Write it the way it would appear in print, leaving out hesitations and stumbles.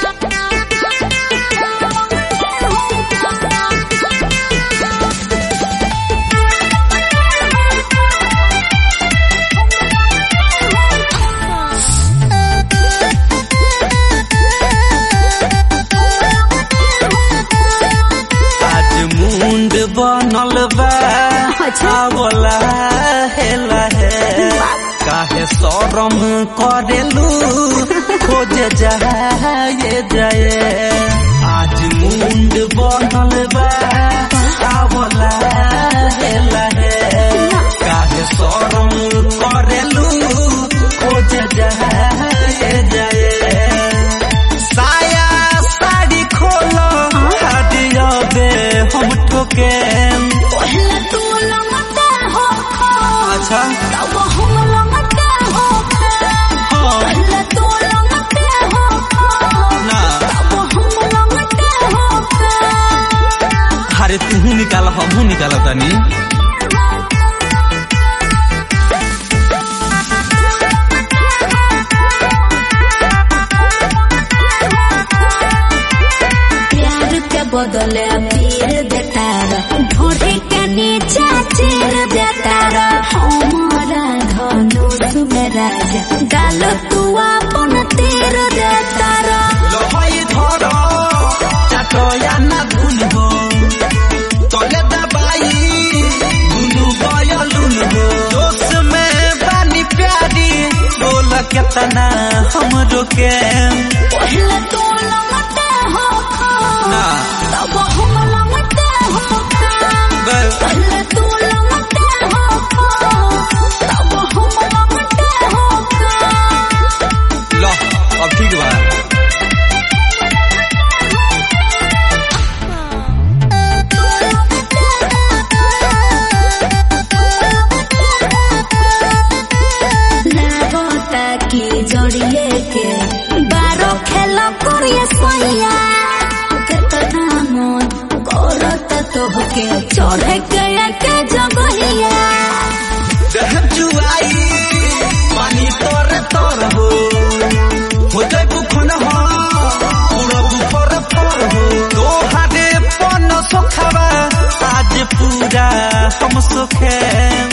बनल बा आवला हेला है काहे शरम करेलू खोज जाए जाए आज मुंड बनल बा आवला हेला है काहे शरम करेलू खोज जाए जाए साया साड़ी खोलो हदिया बे हम ठोके पहले तू लंगटे हो अच्छा तब हम लंगटे हो पहले तू लंगटे हो ना तब हम लंगटे हो अरे तू निकाल हम निकाल तनी बदले पीर देतारा ढोरे के नीचा चीर देतारा हमारा धनुष में राजा गाल तू अपन तीर देतारा लोहाई धरो चटोया ना धुन हो तले दबाई धुनु बयलुन हो दोस्त में बानी प्यारी बोल केतना हमरो के पहले तू लंगटे हो ना तब हम लंगटे हो पहले तू लंगटे हो तब हम लंगटे हो लो अब ठीक बा की जोड़िए के बारो खेला करिए सोया कितना मन करत तो के चढ़े के जगहिया देह जुआई पानी तोर हो जाए बुखन हो पूरा बुखर फर हो तोहारे पन सोखबा आज पूरा हम सोखे